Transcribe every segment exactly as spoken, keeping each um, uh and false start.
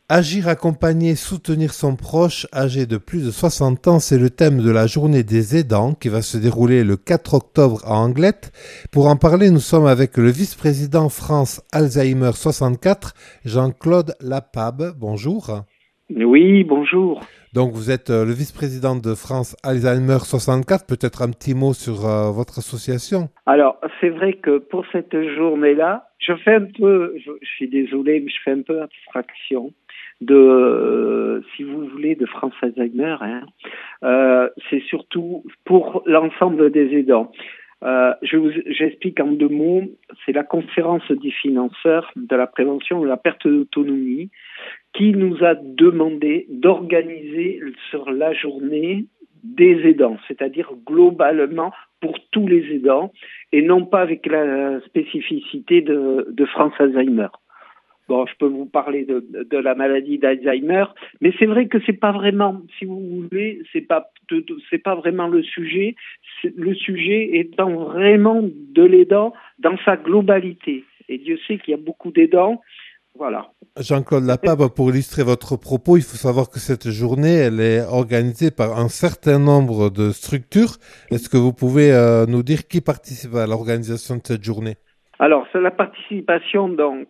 Agir, accompagner, soutenir son proche âgé de plus de soixante ans, c'est le thème de la journée des aidants qui va se dérouler le quatre octobre à Anglet. Pour en parler, nous sommes avec le vice-président France Alzheimer soixante-quatre, Jean-Claude Lapab. Bonjour. Oui, bonjour. Donc vous êtes le vice-président de France Alzheimer soixante-quatre. Peut-être un petit mot sur euh, votre association. Alors, c'est vrai que pour cette journée-là, je fais un peu, je, je suis désolé, mais je fais un peu abstraction de, euh, si vous voulez, de France Alzheimer. Hein. Euh, c'est surtout pour l'ensemble des aidants. Euh, je vous, j'explique en deux mots. C'est la conférence des financeurs de la prévention de la perte d'autonomie qui nous a demandé d'organiser sur la journée des aidants, c'est-à-dire globalement pour tous les aidants, et non pas avec la spécificité de, de France Alzheimer. Bon, je peux vous parler de, de la maladie d'Alzheimer, mais c'est vrai que c'est pas vraiment, si vous voulez, c'est pas, c'est pas vraiment le sujet. Le sujet étant vraiment de l'aidant dans sa globalité. Et Dieu sait qu'il y a beaucoup d'aidants. Voilà. Jean-Claude Lapab, pour illustrer votre propos, il faut savoir que cette journée, elle est organisée par un certain nombre de structures. Est-ce que vous pouvez euh, nous dire qui participe à l'organisation de cette journée? Alors, c'est la participation, donc,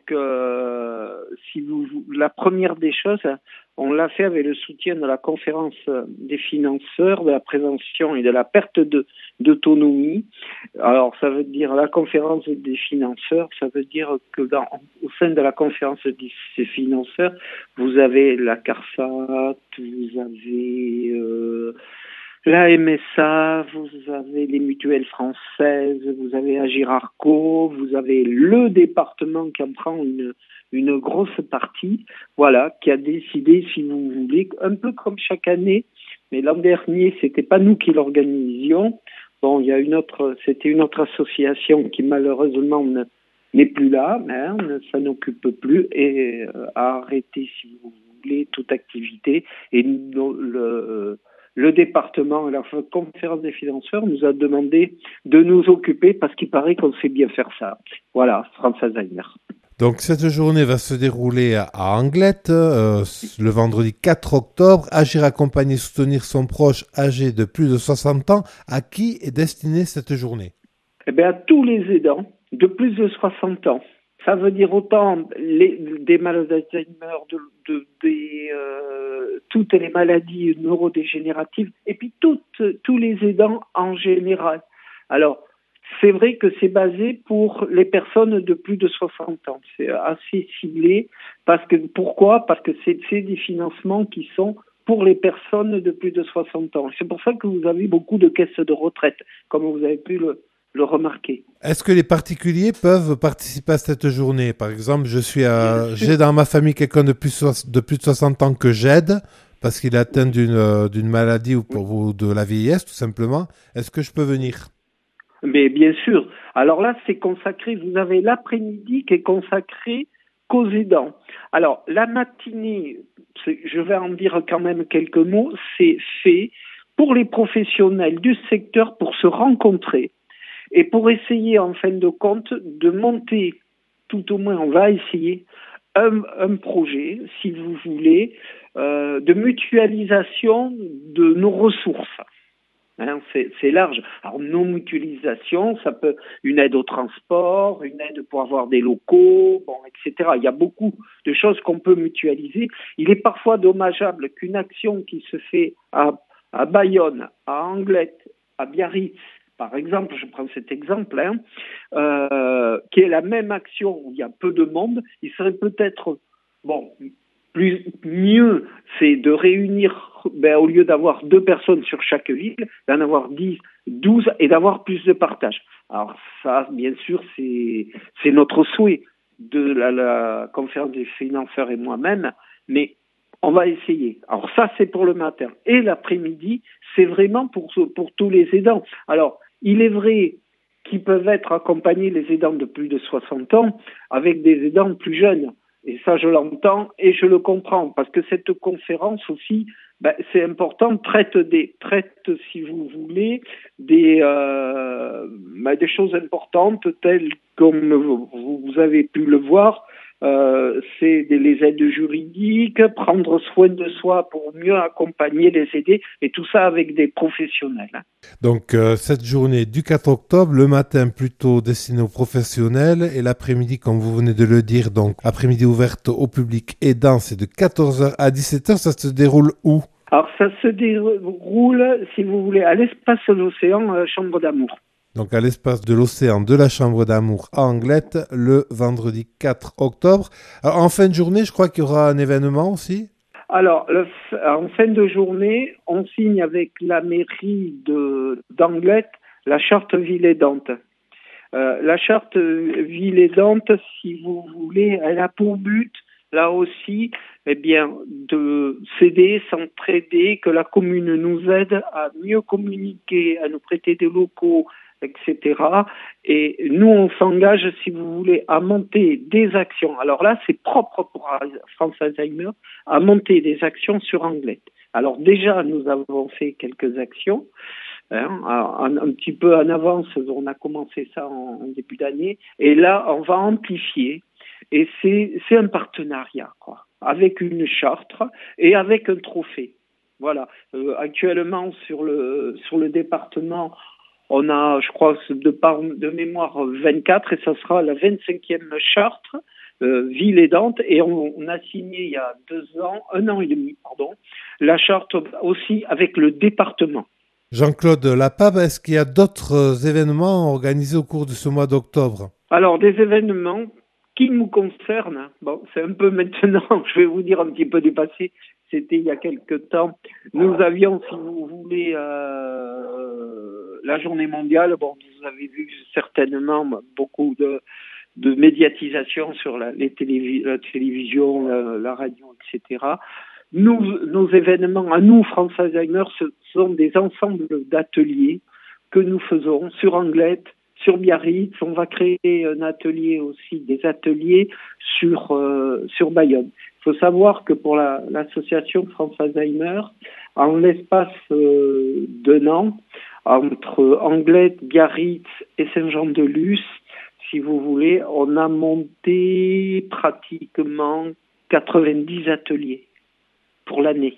euh, si vous, la première des choses, on l'a fait avec le soutien de la conférence des financeurs, de la prévention et de la perte de, d'autonomie. Alors, ça veut dire la conférence des financeurs, ça veut dire que dans, au sein de la conférence des financeurs, vous avez la CARSAT, vous avez... Euh, la M S A, vous avez les mutuelles françaises, vous avez Agir Arco, vous avez le département qui en prend une, une grosse partie, voilà, qui a décidé, si vous voulez, un peu comme chaque année, mais l'an dernier, c'était pas nous qui l'organisions. Bon, il y a une autre, c'était une autre association qui malheureusement ne, n'est plus là, hein, ça n'occupe plus et euh, a arrêté, si vous voulez, toute activité. Et nous, le Le département et la conférence des financeurs nous a demandé de nous occuper parce qu'il paraît qu'on sait bien faire ça. Voilà, France Alzheimer. Donc cette journée va se dérouler à Anglet euh, le vendredi quatre octobre. Agir, accompagner, soutenir son proche âgé de plus de soixante ans. À qui est destinée cette journée? Eh bien, à tous les aidants de plus de soixante ans. Ça veut dire autant les, des maladies d'Alzheimer, de, de, des, euh, toutes les maladies neurodégénératives, et puis toutes, tous les aidants en général. Alors, c'est vrai que c'est basé pour les personnes de plus de soixante ans. C'est assez ciblé. Parce que, pourquoi? Parce que c'est, c'est des financements qui sont pour les personnes de plus de soixante ans. C'est pour ça que vous avez beaucoup de caisses de retraite, comme vous avez pu le le remarquer. Est-ce que les particuliers peuvent participer à cette journée? Par exemple, je suis à... j'ai dans ma famille quelqu'un de plus, de plus de soixante ans que j'aide parce qu'il est atteint d'une, d'une maladie ou, ou de la vieillesse, tout simplement. Est-ce que je peux venir? Mais bien sûr. Alors là, c'est consacré, vous avez l'après-midi qui est consacré qu'aux aidants. Alors, la matinée, je vais en dire quand même quelques mots, c'est fait pour les professionnels du secteur pour se rencontrer. Et pour essayer, en fin de compte, de monter, tout au moins on va essayer, un, un projet, si vous voulez, euh, de mutualisation de nos ressources. Hein, c'est, c'est large. Alors, nos mutualisations, ça peut une aide au transport, une aide pour avoir des locaux, bon, et cetera. Il y a beaucoup de choses qu'on peut mutualiser. Il est parfois dommageable qu'une action qui se fait à, à Bayonne, à Anglet, à Biarritz, par exemple, je prends cet exemple, hein, euh, qui est la même action où il y a peu de monde, il serait peut-être, bon, plus, mieux, c'est de réunir, ben, au lieu d'avoir deux personnes sur chaque ville, d'en avoir dix, douze et d'avoir plus de partage. Alors ça, bien sûr, c'est, c'est notre souhait de la, la conférence des financeurs et moi-même, mais on va essayer. Alors ça, c'est pour le matin. Et l'après-midi, c'est vraiment pour, pour tous les aidants. Alors, il est vrai qu'ils peuvent être accompagnés, les aidants de plus de soixante ans, avec des aidants plus jeunes. Et ça, je l'entends et je le comprends, parce que cette conférence aussi, ben, c'est important, traite, des, traite, si vous voulez, des, euh, ben, des choses importantes, telles comme vous, vous avez pu le voir, Euh, c'est des, les aides juridiques, prendre soin de soi pour mieux accompagner, les aider, et tout ça avec des professionnels. Donc, euh, cette journée du quatre octobre, le matin plutôt destinée aux professionnels et l'après-midi, comme vous venez de le dire, donc après-midi ouverte au public aidant, c'est de quatorze heures à dix-sept heures. Ça se déroule où? Alors, ça se déroule, si vous voulez, à l'espace de l'Océan, euh, Chambre d'Amour. Donc, à l'espace de l'Océan de la Chambre d'Amour à Anglette, le vendredi quatre octobre. Alors, en fin de journée, je crois qu'il y aura un événement aussi. Alors, le, en fin de journée, on signe avec la mairie de d'Anglette la charte ville aidante. Euh, la charte ville aidante, si vous voulez, elle a pour but, là aussi, eh bien, de s'aider, s'entraider, que la commune nous aide à mieux communiquer, à nous prêter des locaux, et cetera. Et nous, on s'engage, si vous voulez, à monter des actions. Alors là, c'est propre pour France Alzheimer, à monter des actions sur Anglette. Alors déjà, nous avons fait quelques actions, hein, un, un petit peu en avance. On a commencé ça en, en début d'année. Et là, on va amplifier. Et c'est, c'est un partenariat, quoi, avec une charte et avec un trophée. Voilà. Euh, actuellement, sur le, sur le département, on a, je crois, de par de mémoire vingt-quatre, et ça sera la vingt-cinquième charte euh, ville aidante, et on, on a signé il y a deux ans, un an et demi, pardon, la charte aussi avec le département. Jean-Claude Lapab, est-ce qu'il y a d'autres événements organisés au cours de ce mois d'octobre? Alors, des événements qui nous concernent, bon, c'est un peu maintenant, je vais vous dire un petit peu du passé, c'était il y a quelque temps, nous avions, si vous voulez, euh, la journée mondiale. Bon, vous avez vu certainement beaucoup de, de médiatisation sur la, les télévi- la télévision, la, la radio, et cetera. Nous, nos événements, à nous, France Alzheimer, ce sont des ensembles d'ateliers que nous faisons sur Anglette, sur Biarritz. On va créer un atelier aussi, des ateliers sur, euh, sur Bayonne. Il faut savoir que pour la, l'association France Alzheimer, en l'espace euh, d'un an, entre Anglette, Biarritz et Saint-Jean-de-Luz, si vous voulez, on a monté pratiquement quatre-vingt-dix ateliers pour l'année,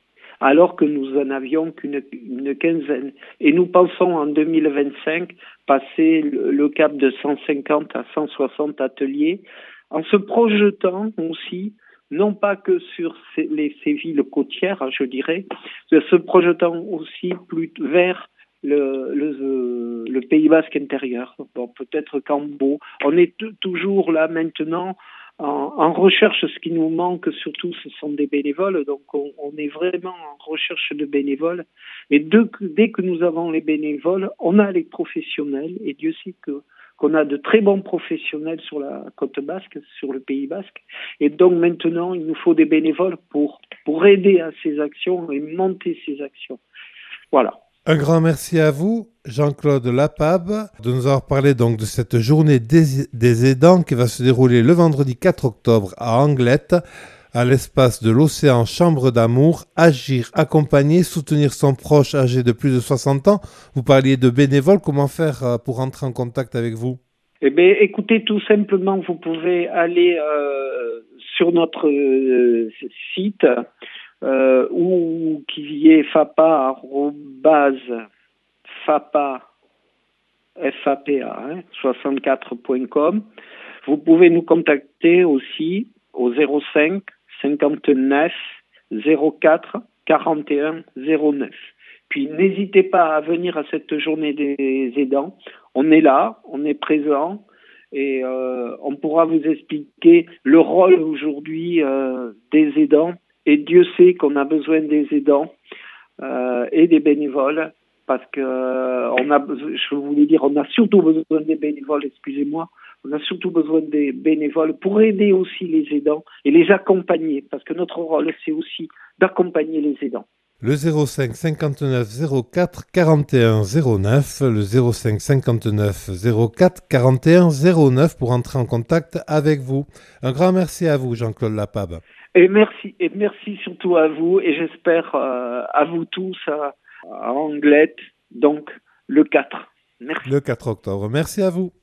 alors que nous en avions qu'une une quinzaine. Et nous pensons en deux mille vingt-cinq passer le, le cap de cent cinquante à cent soixante ateliers, en se projetant aussi, non pas que sur ces, les, ces villes côtières, je dirais, se projetant aussi plus vers le, le, le Pays Basque intérieur. Bon, peut-être Cambo. On est t- toujours là maintenant en, en recherche. Ce qui nous manque surtout, ce sont des bénévoles. Donc, on, on est vraiment en recherche de bénévoles. Et dès que, dès que nous avons les bénévoles, on a les professionnels. Et Dieu sait que qu'on a de très bons professionnels sur la côte basque, sur le Pays basque. Et donc maintenant, il nous faut des bénévoles pour pour aider à ces actions et monter ces actions. Voilà. Un grand merci à vous, Jean-Claude Lapab, de nous avoir parlé donc de cette journée des, des aidants qui va se dérouler le vendredi quatre octobre à Anglette, à l'espace de l'Océan Chambre d'Amour. Agir, accompagner, soutenir son proche âgé de plus de soixante ans. Vous parliez de bénévoles, comment faire pour entrer en contact avec vous? Eh bien, écoutez, tout simplement, vous pouvez aller euh, sur notre euh, site, Euh, ou qui est fapa arobase fapa f a p a hein, soixante-quatre point com. Vous pouvez nous contacter aussi au zéro cinq cinquante-neuf zéro quatre quarante et un zéro neuf. Puis n'hésitez pas à venir à cette journée des aidants. On est là, on est présent, et euh, on pourra vous expliquer le rôle aujourd'hui euh, des aidants. Et Dieu sait qu'on a besoin des aidants euh, et des bénévoles, parce que euh, on a, je voulais dire, on a surtout besoin des bénévoles, excusez-moi, on a surtout besoin des bénévoles pour aider aussi les aidants et les accompagner, parce que notre rôle, c'est aussi d'accompagner les aidants. Le zéro cinq cinquante-neuf zéro quatre quarante et un zéro neuf, le zéro cinq cinquante-neuf zéro quatre quarante et un zéro neuf pour entrer en contact avec vous. Un grand merci à vous, Jean-Claude Lapab. Et merci, et merci surtout à vous, et j'espère euh, à vous tous à, à Anglette, donc le quatre. Merci. Le quatre octobre. Merci à vous.